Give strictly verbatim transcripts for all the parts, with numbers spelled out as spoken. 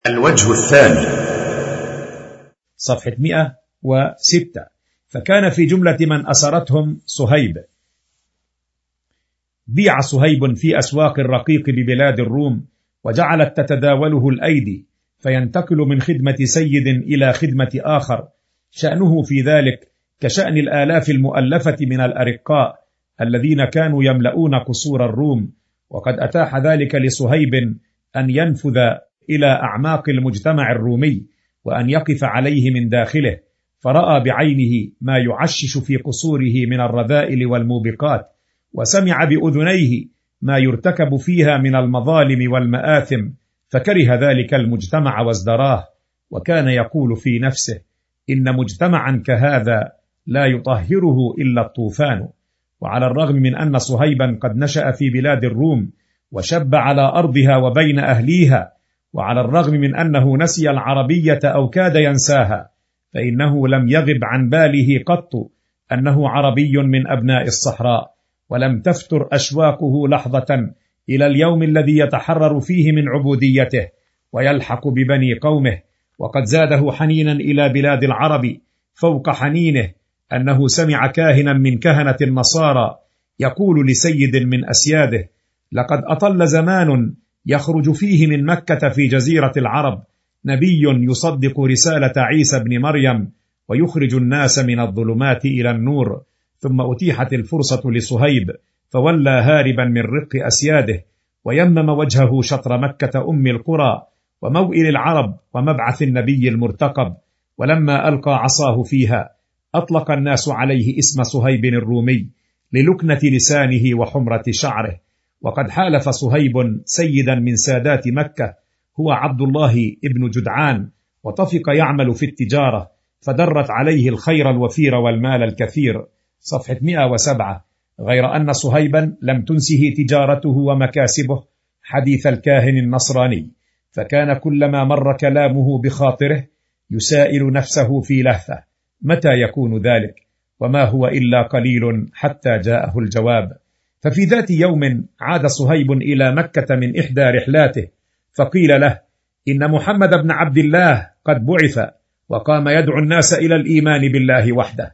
الوجه الثاني صفحة مئة وستة. فكان في جملة من أسرتهم صهيب. بيع صهيب في أسواق الرقيق ببلاد الروم، وجعلت تتداوله الأيدي، فينتقل من خدمة سيد إلى خدمة آخر، شأنه في ذلك كشأن الآلاف المؤلفة من الأرقاء الذين كانوا يملؤون قصور الروم. وقد أتاح ذلك لصهيب أن ينفذ إلى أعماق المجتمع الرومي وأن يقف عليه من داخله، فرأى بعينه ما يعشش في قصوره من الرذائل والموبقات، وسمع بأذنيه ما يرتكب فيها من المظالم والمآثم، فكره ذلك المجتمع وازدراه، وكان يقول في نفسه: إن مجتمعا كهذا لا يطهره إلا الطوفان. وعلى الرغم من أن صهيبا قد نشأ في بلاد الروم وشب على أرضها وبين أهليها، وعلى الرغم من أنه نسي العربية أو كاد ينساها، فإنه لم يغب عن باله قط أنه عربي من أبناء الصحراء، ولم تفتر أشواقه لحظة إلى اليوم الذي يتحرر فيه من عبوديته ويلحق ببني قومه. وقد زاده حنينا إلى بلاد العرب فوق حنينه أنه سمع كاهنا من كهنة النصارى يقول لسيد من أسياده: لقد أطل زمان يخرج فيه من مكة في جزيرة العرب نبي يصدق رسالة عيسى بن مريم ويخرج الناس من الظلمات إلى النور. ثم أتيحت الفرصة لصهيب، فولى هاربا من رق أسياده، ويمم وجهه شطر مكة أم القرى وموئل العرب ومبعث النبي المرتقب. ولما ألقى عصاه فيها أطلق الناس عليه اسم صهيب الرومي للكنة لسانه وحمرة شعره. وقد حالف صهيب سيدا من سادات مكة هو عبد الله ابن جدعان، وطفق يعمل في التجارة، فدرت عليه الخير الوفير والمال الكثير. صفحة مئة وسبعة. غير أن صهيبا لم تنسه تجارته ومكاسبه حديث الكاهن النصراني، فكان كلما مر كلامه بخاطره يسائل نفسه في لهفة: متى يكون ذلك؟ وما هو إلا قليل حتى جاءه الجواب. ففي ذات يوم عاد صهيب إلى مكة من إحدى رحلاته، فقيل له: إن محمد بن عبد الله قد بعث، وقام يدعو الناس إلى الإيمان بالله وحده،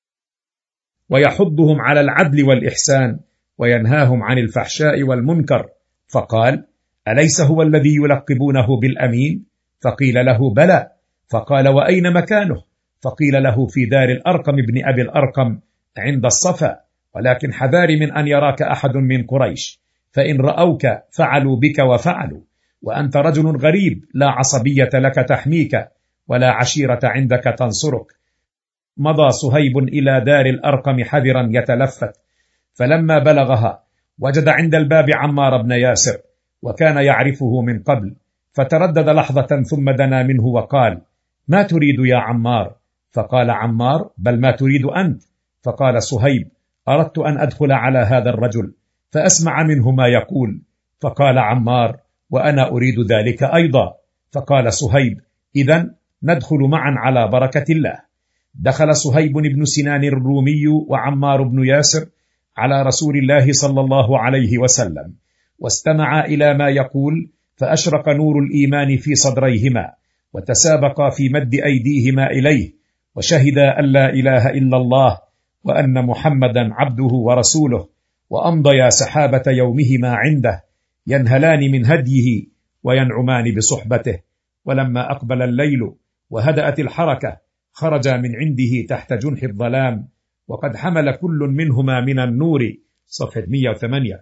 ويحضهم على العدل والإحسان، وينهاهم عن الفحشاء والمنكر. فقال: أليس هو الذي يلقبونه بالأمين؟ فقيل له: بلى. فقال: وأين مكانه؟ فقيل له: في دار الأرقم بن أبي الأرقم عند الصفا، ولكن حذار من أن يراك أحد من قريش، فإن رأوك فعلوا بك وفعلوا، وأنت رجل غريب لا عصبية لك تحميك ولا عشيرة عندك تنصرك. مضى صهيب إلى دار الأرقم حذرا يتلفت، فلما بلغها وجد عند الباب عمار بن ياسر، وكان يعرفه من قبل، فتردد لحظة ثم دنا منه وقال: ما تريد يا عمار؟ فقال عمار: بل ما تريد أنت؟ فقال صهيب: أردت أن أدخل على هذا الرجل فأسمع منه ما يقول. فقال عمار: وأنا أريد ذلك أيضا. فقال صهيب: إذن ندخل معا على بركة الله. دخل صهيب بن سنان الرومي وعمار بن ياسر على رسول الله صلى الله عليه وسلم، واستمعا إلى ما يقول، فأشرق نور الإيمان في صدريهما، وتسابقا في مد أيديهما إليه، وشهدا أن لا إله إلا الله وأن محمدا عبده ورسوله، وأمضيا سحابة يومهما عنده، ينهلان من هديه وينعمان بصحبته. ولما أقبل الليل وهدأت الحركة خرجا من عنده تحت جنح الظلام، وقد حمل كل منهما من النور. صفحة مئة وثمانية.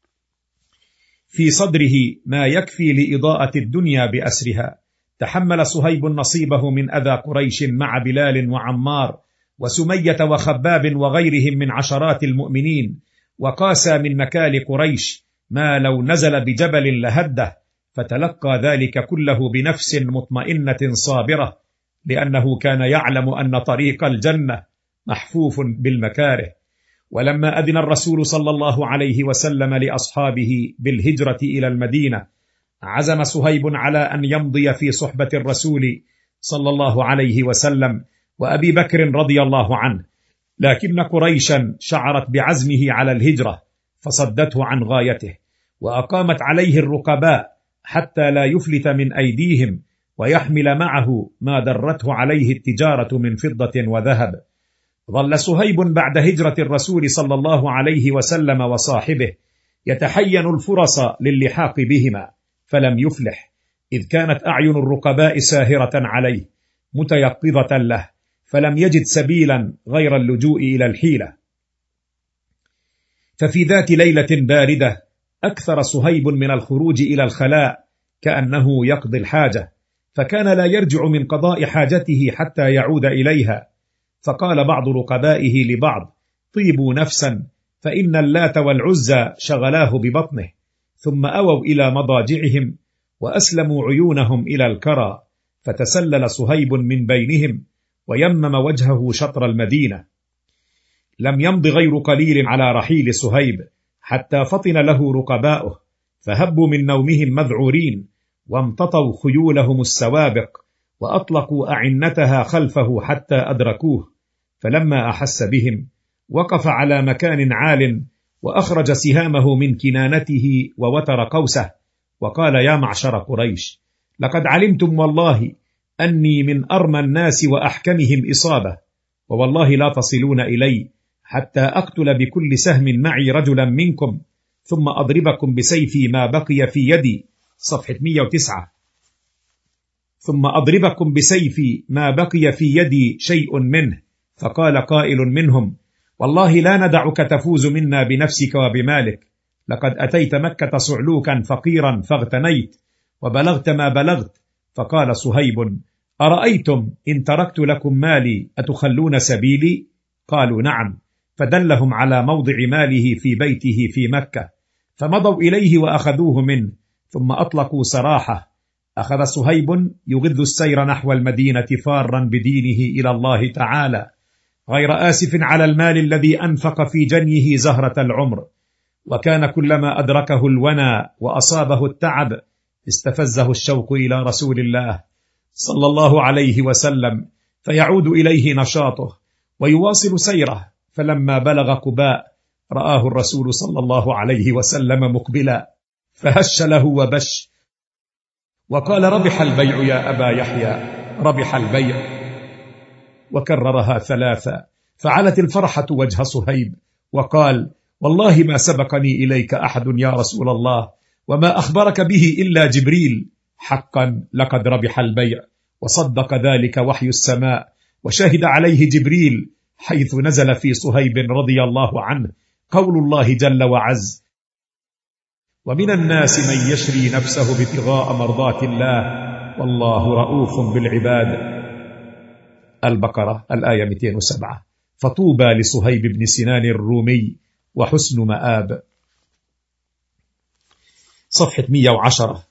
في صدره ما يكفي لإضاءة الدنيا بأسرها. تحمل صهيب نصيبه من أذى قريش مع بلال وعمار وسمية وخباب وغيرهم من عشرات المؤمنين، وقاسى من مكال قريش ما لو نزل بجبل لهده، فتلقى ذلك كله بنفس مطمئنة صابرة، لأنه كان يعلم أن طريق الجنة محفوف بالمكاره. ولما أذن الرسول صلى الله عليه وسلم لأصحابه بالهجرة إلى المدينة، عزم صهيب على أن يمضي في صحبة الرسول صلى الله عليه وسلم وأبي بكر رضي الله عنه، لكن قريشا شعرت بعزمه على الهجرة فصدته عن غايته، وأقامت عليه الرقباء حتى لا يفلت من أيديهم ويحمل معه ما درته عليه التجارة من فضة وذهب. ظل صهيب بعد هجرة الرسول صلى الله عليه وسلم وصاحبه يتحين الفرص للحاق بهما، فلم يفلح، إذ كانت أعين الرقباء ساهرة عليه متيقظة له، فلم يجد سبيلا غير اللجوء إلى الحيلة. ففي ذات ليلة باردة أكثر صهيب من الخروج إلى الخلاء كأنه يقضي الحاجة، فكان لا يرجع من قضاء حاجته حتى يعود إليها. فقال بعض رقبائه لبعض: طيبوا نفسا، فإن اللات والعزى شغلاه ببطنه. ثم أووا إلى مضاجعهم وأسلموا عيونهم إلى الكرى، فتسلل صهيب من بينهم ويمم وجهه شطر المدينة. لم يمض غير قليل على رحيل صهيب حتى فطن له رقباؤه، فهبوا من نومهم مذعورين، وامتطوا خيولهم السوابق، وأطلقوا أعنتها خلفه حتى أدركوه. فلما أحس بهم وقف على مكان عال، وأخرج سهامه من كنانته ووتر قوسه، وقال: يا معشر قريش، لقد علمتم والله أني من أرمى الناس وأحكمهم إصابة، ووالله لا تصلون إلي حتى أقتل بكل سهم معي رجلا منكم، ثم أضربكم بسيفي ما بقي في يدي. صفحة مئة وتسعة. ثم أضربكم بسيفي ما بقي في يدي شيء منه. فقال قائل منهم: والله لا ندعك تفوز منا بنفسك وبمالك، لقد أتيت مكة صعلوكا فقيرا فاغتنيت وبلغت ما بلغت. فقال صهيب: أرأيتم إن تركت لكم مالي أتخلون سبيلي؟ قالوا: نعم. فدلهم على موضع ماله في بيته في مكة، فمضوا إليه وأخذوه منه، ثم أطلقوا سراحه. أخذ صهيب يغذ السير نحو المدينة فارا بدينه إلى الله تعالى، غير آسف على المال الذي أنفق في جنيه زهرة العمر. وكان كلما أدركه الونى وأصابه التعب استفزه الشوق إلى رسول الله صلى الله عليه وسلم، فيعود إليه نشاطه ويواصل سيره. فلما بلغ قباء رآه الرسول صلى الله عليه وسلم مقبلا، فهش له وبش وقال: ربح البيع يا أبا يحيى، ربح البيع. وكررها ثلاثة، فعلت الفرحة وجه صهيب وقال: والله ما سبقني إليك أحد يا رسول الله، وما أخبرك به إلا جبريل. حقا لقد ربح البيع، وصدق ذلك وحي السماء، وشهد عليه جبريل، حيث نزل في صهيب رضي الله عنه قول الله جل وعز: ومن الناس من يشري نفسه ابتغاء مرضات الله والله رؤوف بالعباد. البقرة الآية مئتين وسبعة. فطوبى لصهيب بن سنان الرومي وحسن مآب. صفحة مئة وعشرة.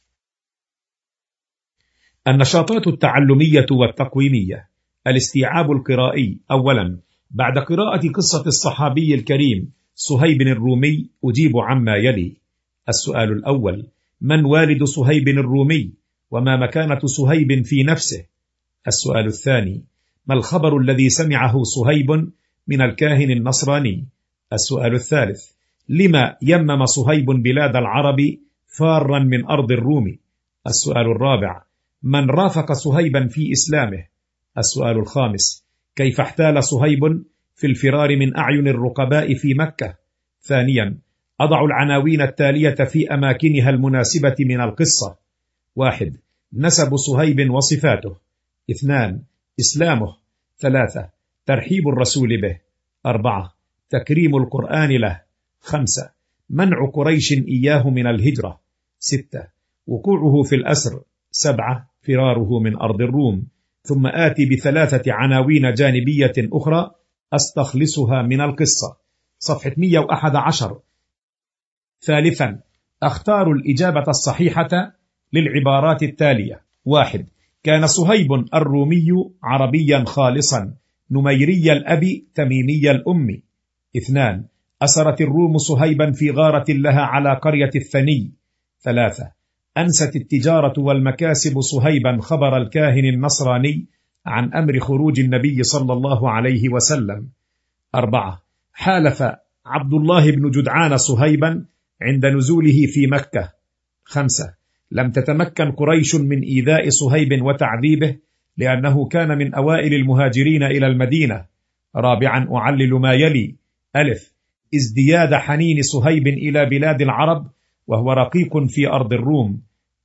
النشاطات التعلمية والتقويمية. الاستيعاب القرائي. أولا، بعد قراءة قصة الصحابي الكريم صهيب الرومي أجيب عما يلي. السؤال الأول: من والد صهيب الرومي؟ وما مكانة صهيب في نفسه؟ السؤال الثاني: ما الخبر الذي سمعه صهيب من الكاهن النصراني؟ السؤال الثالث: لما يمم صهيب بلاد العرب فارا من أرض الروم؟ السؤال الرابع: من رافق صهيبا في إسلامه؟ السؤال الخامس: كيف احتال صهيب في الفرار من أعين الرقباء في مكة؟ ثانيا، أضع العناوين التالية في أماكنها المناسبة من القصة. واحد، نسب صهيب وصفاته. اثنان، إسلامه. ثلاثة، ترحيب الرسول به. أربعة، تكريم القرآن له. خمسة، منع قريش إياه من الهجرة. ستة، وقوعه في الأسر. سبعة، فراره من أرض الروم. ثم آتي بثلاثة عناوين جانبية أخرى أستخلصها من القصة. صفحة مئة وأحد عشر. ثالثا، أختار الإجابة الصحيحة للعبارات التالية. واحد، كان صهيب الرومي عربيا خالصا نميري الأب تميمي الأم. اثنان، أسرت الروم صهيبا في غارة لها على قرية الثني. ثلاثة، أنست التجارة والمكاسب صهيبا خبر الكاهن النصراني عن أمر خروج النبي صلى الله عليه وسلم. أربعة، حالف عبد الله بن جدعان صهيبا عند نزوله في مكة. خمسة، لم تتمكن قريش من إيذاء صهيب وتعذيبه لأنه كان من أوائل المهاجرين إلى المدينة. رابعا أعلل ما يلي: ألف ازدياد حنين صهيب إلى بلاد العرب وهو رقيق في أرض الروم.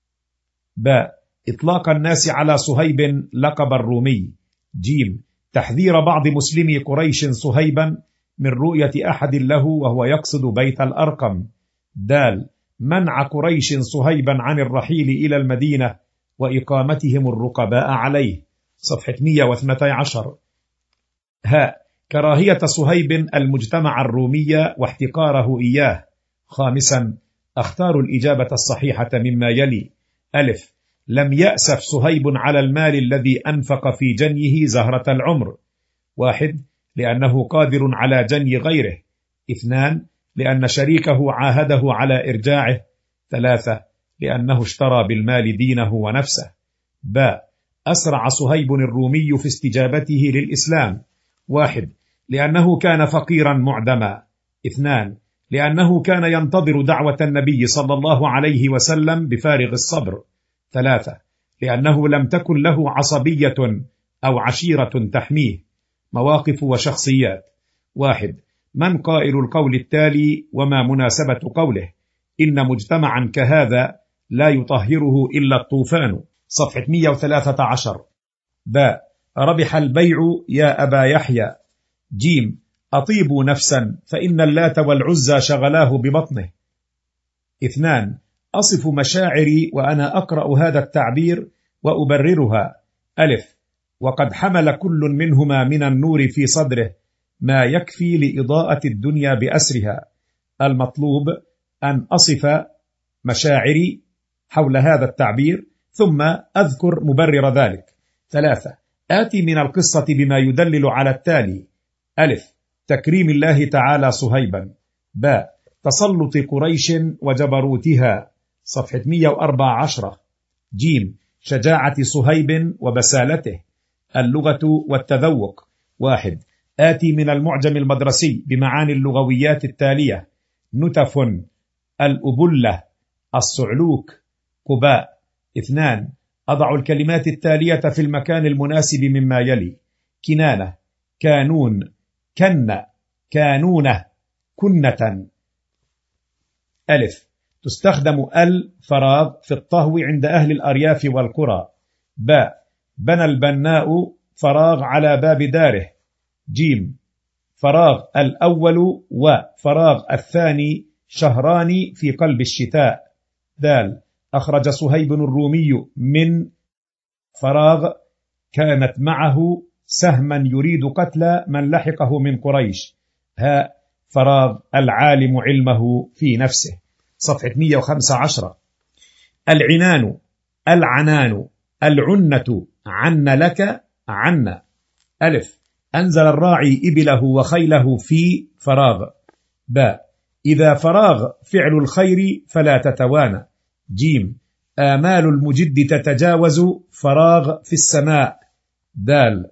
باء إطلاق الناس على صهيب لقب الرومي. جيم تحذير بعض مسلمي قريش صهيبا من رؤية أحد له وهو يقصد بيت الأرقم. دال منع قريش صهيبا عن الرحيل إلى المدينة وإقامتهم الرقباء عليه. صفحة مئة واثنتي عشر. هاء كراهية صهيب المجتمع الرومي واحتقاره إياه. خامسا أختار الإجابة الصحيحة مما يلي: ألف لم يأسف صهيب على المال الذي أنفق في جنيه زهرة العمر. واحد لأنه قادر على جني غيره. اثنان لأن شريكه عاهده على إرجاعه. ثلاثة لأنه اشترى بالمال دينه ونفسه. باء أسرع صهيب الرومي في استجابته للإسلام. واحد لأنه كان فقيرا معدما. اثنان لأنه كان ينتظر دعوة النبي صلى الله عليه وسلم بفارغ الصبر. ثلاثة لأنه لم تكن له عصبية أو عشيرة تحميه. مواقف وشخصيات. واحد من قائل القول التالي وما مناسبة قوله؟ إن مجتمعا كهذا لا يطهره إلا الطوفان. صفحة مئة وثلاثة عشر. باء ربح البيع يا أبا يحيى. جيم أطيبوا نفسا فإن اللات والعزى شغلاه ببطنه. اثنان أصف مشاعري وأنا أقرأ هذا التعبير وأبررها. ألف وقد حمل كل منهما من النور في صدره ما يكفي لإضاءة الدنيا بأسرها. المطلوب أن أصف مشاعري حول هذا التعبير ثم أذكر مبرر ذلك. ثلاثة آتي من القصة بما يدلل على التالي: ألف تكريم الله تعالى صهيبا. باء تسلط قريش وجبروتها. صفحة مئة وأربعة عشر. جيم شجاعة صهيب وبسالته. اللغة والتذوق. واحد آتي من المعجم المدرسي بمعاني اللغويات التالية: نتف، الأبلة، الصعلوك، قباء. اثنان أضع الكلمات التالية في المكان المناسب مما يلي: كنانة، كانون، كن، كانونة، كنة. ألف تستخدم ال فراغ في الطهو عند أهل الأرياف والقرى. باء بنى البناء فراغ على باب داره. جيم فراغ الأول وفراغ الثاني شهران في قلب الشتاء. دال أخرج صهيب الرومي من فراغ كانت معه سهما يريد قتل من لحقه من قريش. هاء فراغ العالم علمه في نفسه. صفحة مئة وخمسة عشر. العنان، العنان، العنة، عن لك، عنا. ألف أنزل الراعي إبله وخيله في فراغ. باء إذا فراغ فعل الخير فلا تتوانى. جيم آمال المجد تتجاوز فراغ في السماء. دال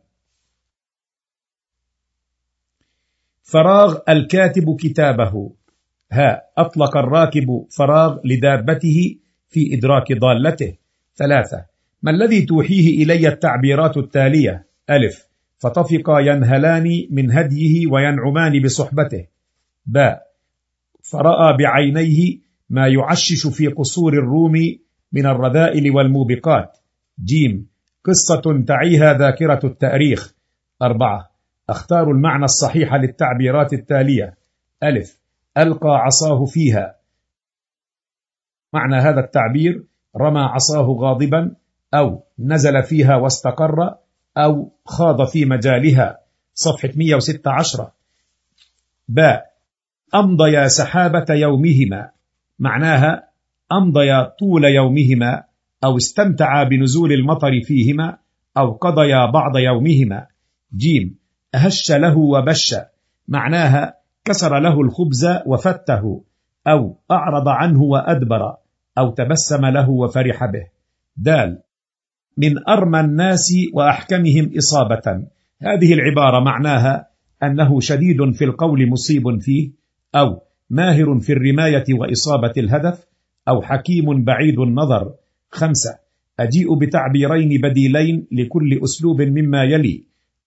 فراغ الكاتب كتابه. ها أطلق الراكب فراغ لدابته في إدراك ضالته. ثلاثة ما الذي توحيه إلي التعبيرات التالية؟ ألف فتفقا ينهلان من هديه وينعمان بصحبته. باء فرأى بعينيه ما يعشش في قصور الروم من الرذائل والموبقات. جيم قصة تعيها ذاكرة التاريخ. أربعة اختار المعنى الصحيح للتعبيرات التالية. ألف ألقى عصاه فيها. معنى هذا التعبير رمى عصاه غاضبا، أو نزل فيها واستقر، أو خاض في مجالها. صفحة مئة وستة عشر. باء أمضيا سحابة يومهما. معناها أمضيا طول يومهما، أو استمتعا بنزول المطر فيهما، أو قضيا بعض يومهما. جيم أهش له وبش. معناها كسر له الخبز وفته، أو أعرض عنه وأدبر، أو تبسم له وفرح به. دال من أرمى الناس وأحكمهم إصابة. هذه العبارة معناها أنه شديد في القول مصيب فيه، أو ماهر في الرماية وإصابة الهدف، أو حكيم بعيد النظر. خمسة. أجيء بتعبيرين بديلين لكل أسلوب مما يلي.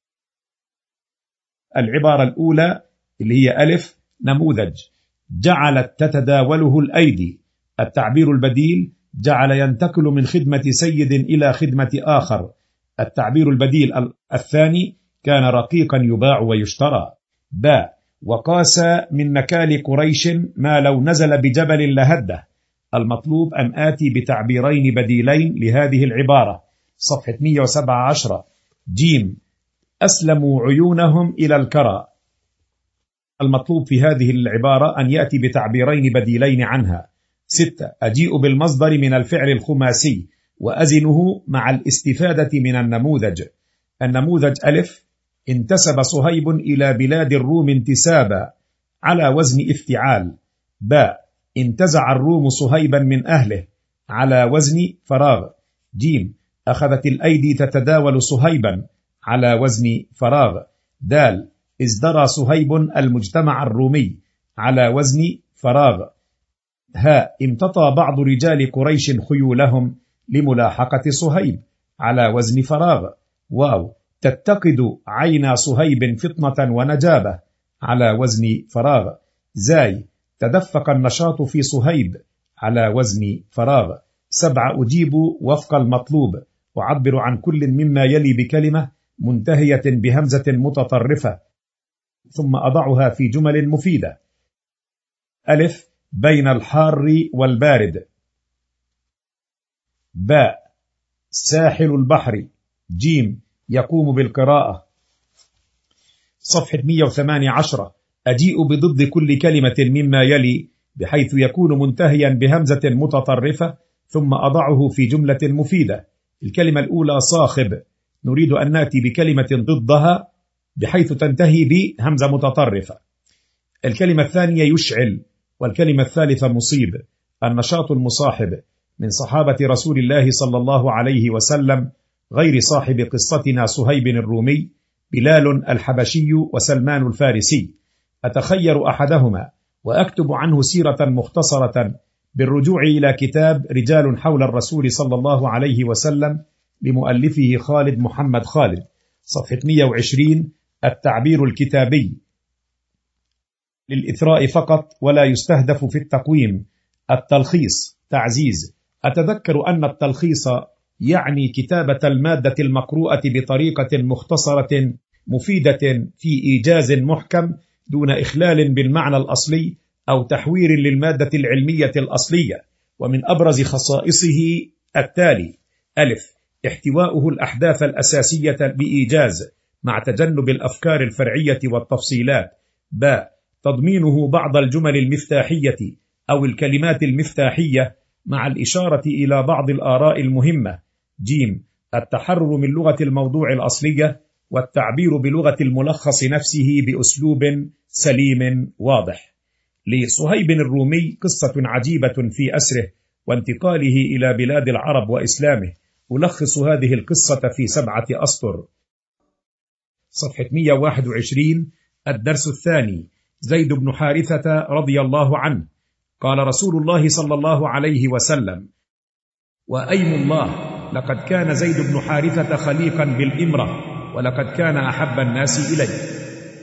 العبارة الأولى اللي هي ألف نموذج: جعلت تتداوله الأيدي. التعبير البديل: جعل ينتقل من خدمة سيد إلى خدمة آخر. التعبير البديل الثاني: كان رقيقا يباع ويشترى. باء وقاس من نكال قريش ما لو نزل بجبل لهده. المطلوب أن آتي بتعبيرين بديلين لهذه العبارة. صفحة مئة وسبعة عشر. جيم أسلموا عيونهم إلى الكرى. المطلوب في هذه العبارة أن يأتي بتعبيرين بديلين عنها. ستة. أجيء بالمصدر من الفعل الخماسي وأزنه مع الاستفادة من النموذج. النموذج ألف: انتسب صهيب إلى بلاد الروم انتسابا على وزن افتعال. باء: انتزع الروم صهيبا من أهله على وزن فراغ. جيم: أخذت الأيدي تتداول صهيبا على وزن فراغ. دال: ازدرى صهيب المجتمع الرومي على وزن فراغ. هاء: امتطى بعض رجال قريش خيولهم لملاحقة صهيب على وزن فراغ. واو: تتقد عينا صهيب فطنة ونجابة على وزن فراغ. زاي: تدفق النشاط في صهيب على وزن فراغ. سبعة. أجيب وفق المطلوب، أعبر عن كل مما يلي بكلمة منتهية بهمزة متطرفة ثم أضعها في جمل مفيدة. ألف: بين الحار والبارد. باء: ساحل البحر. جيم: يقوم بالقراءة. صفحة مئة وثمانية عشر. أجيء بضد كل كلمة مما يلي بحيث يكون منتهيا بهمزة متطرفة ثم أضعه في جملة مفيدة. الكلمة الأولى صاخب، نريد أن نأتي بكلمة ضدها بحيث تنتهي بهمزة متطرفة. الكلمة الثانية يشعل، والكلمة الثالثة مصيب. النشاط المصاحب من صحابة رسول الله صلى الله عليه وسلم غير صاحب قصتنا صهيب الرومي، بلال الحبشي وسلمان الفارسي. أتخير أحدهما وأكتب عنه سيرة مختصرة بالرجوع إلى كتاب رجال حول الرسول صلى الله عليه وسلم لمؤلفه خالد محمد خالد. صفحة مئة وعشرين. التعبير الكتابي للإثراء فقط ولا يستهدف في التقويم. التلخيص تعزيز. أتذكر أن التلخيص يعني كتابة المادة المقروءة بطريقة مختصرة مفيدة في إيجاز محكم دون إخلال بالمعنى الأصلي أو تحوير للمادة العلمية الأصلية. ومن أبرز خصائصه التالي: ألف: احتواؤه الأحداث الأساسية بإيجاز مع تجنب الأفكار الفرعية والتفصيلات. باء: تضمينه بعض الجمل المفتاحية أو الكلمات المفتاحية مع الإشارة إلى بعض الآراء المهمة. جيم: التحرر من لغة الموضوع الأصلية والتعبير بلغة الملخص نفسه بأسلوب سليم واضح. لصهيب الرومي قصة عجيبة في أسره وانتقاله إلى بلاد العرب وإسلامه. ألخص هذه القصة في سبعة أسطر. صفحة مئة وواحد وعشرين. الدرس الثاني: زيد بن حارثة رضي الله عنه. قال رسول الله صلى الله عليه وسلم: وأيم الله، لقد كان زيد بن حارثة خليقا بالإمرة، ولقد كان أحب الناس إليه.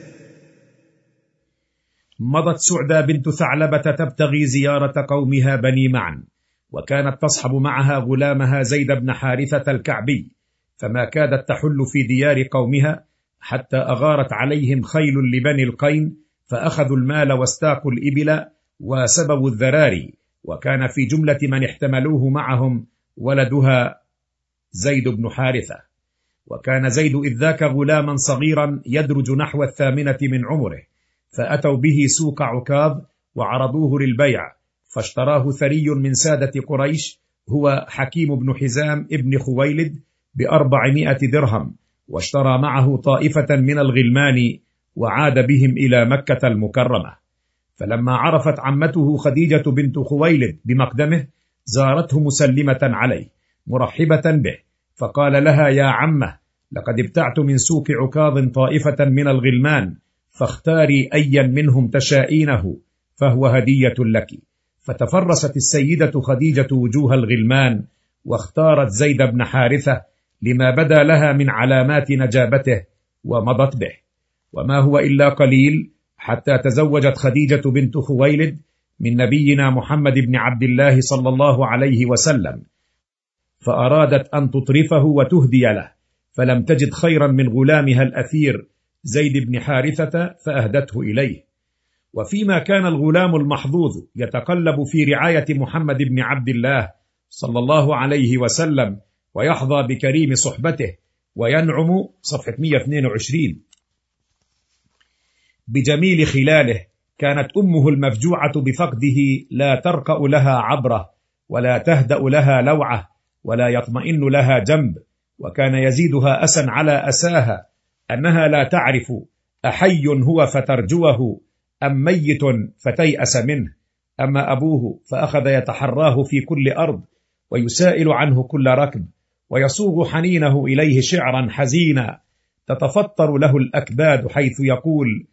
مضت سعدى بنت ثعلبة تبتغي زيارة قومها بني معن، وكانت تصحب معها غلامها زيد بن حارثة الكعبي، فما كادت تحل في ديار قومها حتى أغارت عليهم خيل لبني القين، فأخذوا المال واستاقوا الإبل وسبوا الذراري، وكان في جملة من احتملوه معهم ولدها زيد بن حارثة. وكان زيد إذ ذاك غلاما صغيرا يدرج نحو الثامنة من عمره، فأتوا به سوق عكاظ وعرضوه للبيع، فاشتراه ثري من سادة قريش هو حكيم بن حزام ابن خويلد بأربعمائة درهم، واشترى معه طائفة من الغلمان وعاد بهم إلى مكة المكرمة. فلما عرفت عمته خديجة بنت خويلد بمقدمه زارته مسلمة عليه مرحبة به، فقال لها: يا عمه، لقد ابتعت من سوق عكاظ طائفة من الغلمان، فاختاري أيا منهم تشائينه فهو هدية لك. فتفرست السيدة خديجة وجوه الغلمان واختارت زيد بن حارثة لما بدا لها من علامات نجابته ومضت به. وما هو إلا قليل حتى تزوجت خديجة بنت خويلد من نبينا محمد بن عبد الله صلى الله عليه وسلم، فأرادت أن تطرفه وتهدي له، فلم تجد خيرا من غلامها الأثير زيد بن حارثة فأهدته إليه. وفيما كان الغلام المحظوظ يتقلب في رعاية محمد بن عبد الله صلى الله عليه وسلم ويحظى بكريم صحبته وينعم صفحة مئة واثنين وعشرين بجميل خلاله، كانت أمه المفجوعة بفقده لا ترقأ لها عبرة ولا تهدأ لها لوعة ولا يطمئن لها جنب، وكان يزيدها أسا على أساها أنها لا تعرف أحي هو فترجوه أم ميت فتيأس منه. أما أبوه فأخذ يتحراه في كل أرض ويسائل عنه كل ركب، ويصوغ حنينه إليه شعرا حزينا تتفطر له الأكباد، حيث يقول: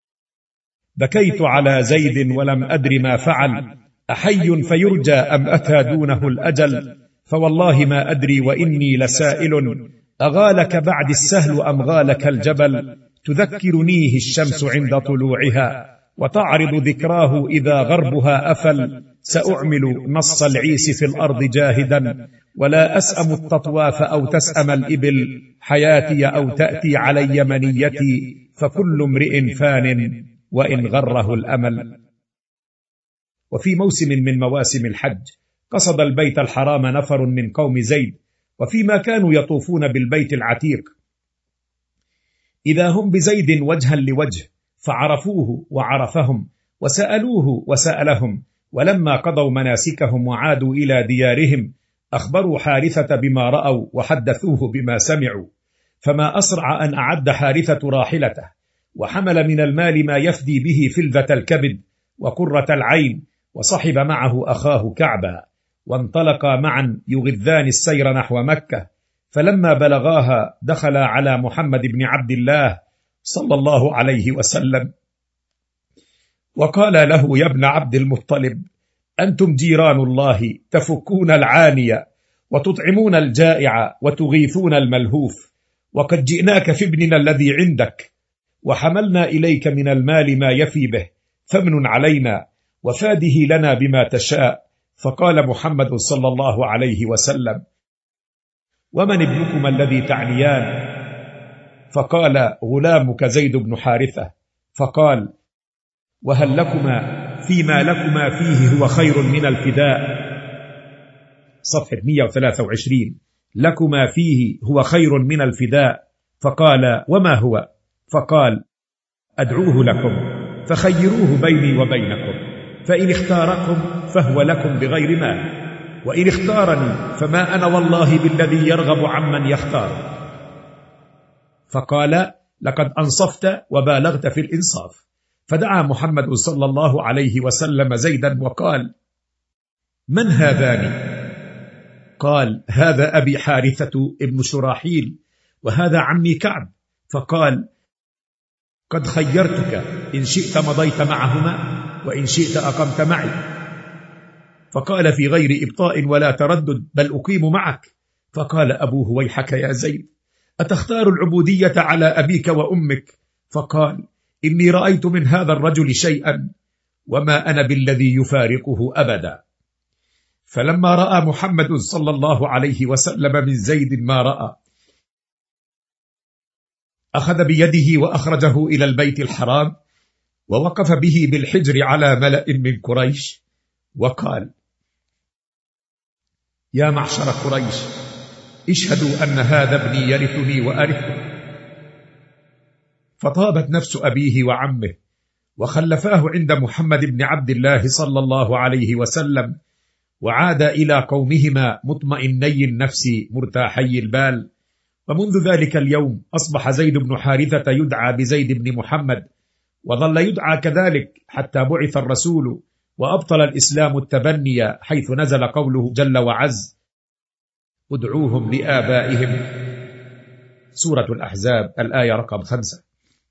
بكيت على زيد ولم أدر ما فعل، أحي فيرجى أم أتى دونه الأجل، فوالله ما أدري وإني لسائل، أغالك بعد السهل أم غالك الجبل، تذكرنيه الشمس عند طلوعها وتعرض ذكراه إذا غربها أفل، سأعمل نص العيس في الأرض جاهدا ولا أسأم التطواف أو تسأم الإبل، حياتي أو تأتي علي منيتي فكل امرئ فان وإن غره الأمل. وفي موسم من مواسم الحج قصد البيت الحرام نفر من قوم زيد، وفيما كانوا يطوفون بالبيت العتيق إذا هم بزيد وجها لوجه، فعرفوه وعرفهم وسألوه وسألهم، ولما قضوا مناسكهم وعادوا إلى ديارهم أخبروا حارثة بما رأوا وحدثوه بما سمعوا، فما أسرع أن أعد حارثة راحلته وحمل من المال ما يفدي به فلذة الكبد وقرة العين، وصحب معه أخاه كعبا، وانطلقا معا يغذان السير نحو مكة. فلما بلغاها دخلا على محمد بن عبد الله صلى الله عليه وسلم وقال له: يا ابن عبد المطلب، أنتم جيران الله، تفكون العانية وتطعمون الجائع وتغيثون الملهوف، وقد جئناك في ابننا الذي عندك، وحملنا إليك من المال ما يفي به، فمن علينا وفاده لنا بما تشاء. فقال محمد صلى الله عليه وسلم: ومن ابنكما الذي تعنيان؟ فقال: غلامك زيد بن حارثة. فقال: وهل لكما فيما لكما فيه هو خير من الفداء؟ صفحة مئة وثلاثة وعشرين. لكما فيه هو خير من الفداء. فقال: وما هو؟ فقال: أدعوه لكم فخيروه بيني وبينكم، فإن اختاركم فهو لكم بغير مال، وإن اختارني فما أنا والله بالذي يرغب عمن يختار. فقال: لقد أنصفت وبالغت في الإنصاف. فدعا محمد صلى الله عليه وسلم زيدا وقال: من هذان؟ قال: هذا أبي حارثة ابن شراحيل، وهذا عمي كعب. فقال: قد خيرتك، إن شئت مضيت معهما وإن شئت أقمت معي. فقال في غير إبطاء ولا تردد: بل أقيم معك. فقال أبوه: ويحك يا زيد، أتختار العبودية على أبيك وأمك؟ فقال: إني رأيت من هذا الرجل شيئا وما أنا بالذي يفارقه أبدا. فلما رأى محمد صلى الله عليه وسلم من زيد ما رأى، أخذ بيده وأخرجه إلى البيت الحرام، ووقف به بالحجر على ملأ من قريش، وقال: يا معشر قريش، اشهدوا أن هذا ابني يرثني وأرثه. فطابت نفس أبيه وعمه، وخلفاه عند محمد بن عبد الله صلى الله عليه وسلم، وعاد إلى قومهما مطمئني النفس مرتاحي البال. ومنذ ذلك اليوم أصبح زيد بن حارثة يدعى بزيد بن محمد، وظل يدعى كذلك حتى بعث الرسول وأبطل الإسلام التبني، حيث نزل قوله جل وعز: ادعوهم لآبائهم، سورة الأحزاب الآية رقم خمسة.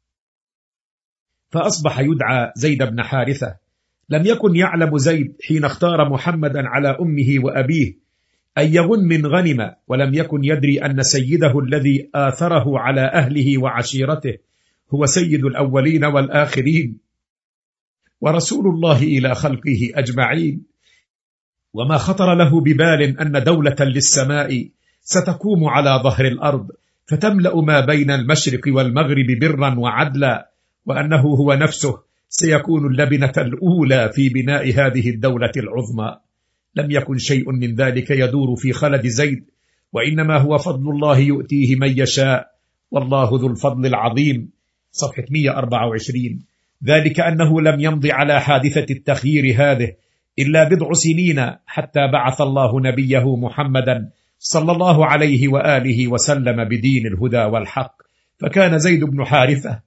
فأصبح يدعى زيد بن حارثة. لم يكن يعلم زيد حين اختار محمدا على أمه وأبيه أي غنم غنم، ولم يكن يدري أن سيده الذي آثره على أهله وعشيرته هو سيد الأولين والآخرين ورسول الله إلى خلقه أجمعين. وما خطر له ببال أن دولة للسماء ستقوم على ظهر الأرض فتملأ ما بين المشرق والمغرب برا وعدلا، وأنه هو نفسه سيكون اللبنة الأولى في بناء هذه الدولة العظمى. لم يكن شيء من ذلك يدور في خلد زيد، وإنما هو فضل الله يؤتيه من يشاء، والله ذو الفضل العظيم. صفحة مئة وأربعة وعشرين. ذلك أنه لم يمض على حادثة التخيير هذه إلا بضع سنين حتى بعث الله نبيه محمدا صلى الله عليه وآله وسلم بدين الهدى والحق، فكان زيد بن حارثة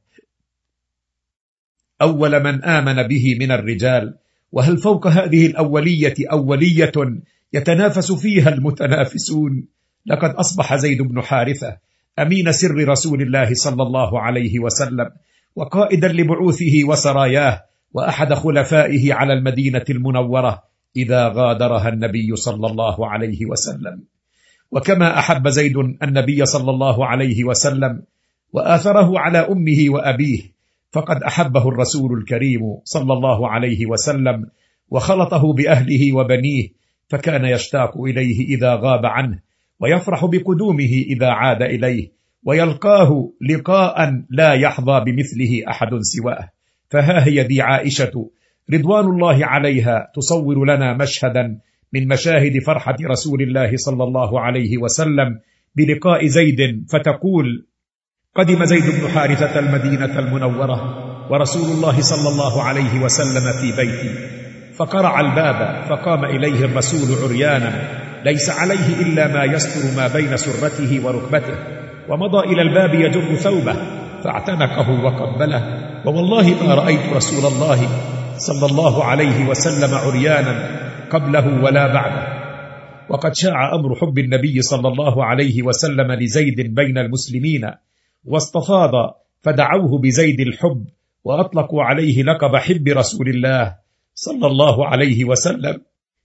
أول من آمن به من الرجال. وهل فوق هذه الأولية أولية يتنافس فيها المتنافسون؟ لقد أصبح زيد بن حارثة أمين سر رسول الله صلى الله عليه وسلم، وقائدا لبعوثه وسراياه، وأحد خلفائه على المدينة المنورة إذا غادرها النبي صلى الله عليه وسلم. وكما أحب زيد النبي صلى الله عليه وسلم وآثره على أمه وأبيه، فقد أحبه الرسول الكريم صلى الله عليه وسلم وخلطه بأهله وبنيه، فكان يشتاق إليه إذا غاب عنه، ويفرح بقدومه إذا عاد إليه، ويلقاه لقاء لا يحظى بمثله أحد سواه. فها هي ذي عائشة رضوان الله عليها تصور لنا مشهدا من مشاهد فرحة رسول الله صلى الله عليه وسلم بلقاء زيد، فتقول: قدم زيد بن حارثة المدينة المنورة ورسول الله صلى الله عليه وسلم في بيتي، فقرع الباب، فقام إليه الرسول عريانا ليس عليه إلا ما يستر ما بين سرته وركبته، ومضى إلى الباب يجر ثوبه فاعتنقه وقبله، ووالله ما رأيت رسول الله صلى الله عليه وسلم عريانا قبله ولا بعده. وقد شاع أمر حب النبي صلى الله عليه وسلم لزيد بين المسلمين، واستفاض فدعوه بزيد الحب، وأطلقوا عليه لقب حب رسول الله صلى الله عليه وسلم،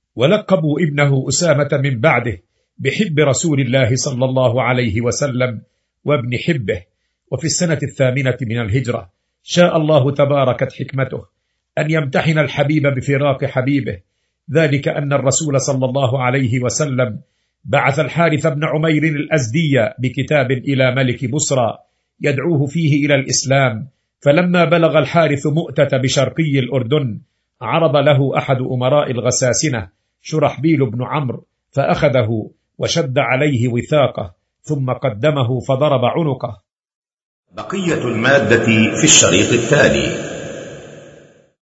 ولقبوا ابنه أسامة من بعده بحب رسول الله صلى الله عليه وسلم وابن حبه. وفي السنة الثامنة من الهجرة شاء الله تباركت حكمته أن يمتحن الحبيب بفراق حبيبه، ذلك أن الرسول صلى الله عليه وسلم بعث الحارث بن عمير الأزدي بكتاب إلى ملك بصرى يدعوه فيه إلى الإسلام، فلما بلغ الحارث مؤتة بشرقي الأردن عرض له أحد أمراء الغساسنة شرحبيل بن عمرو، فأخذه وشد عليه وثاقه ثم قدمه فضرب عنقه. بقية المادة في الشريط التالي.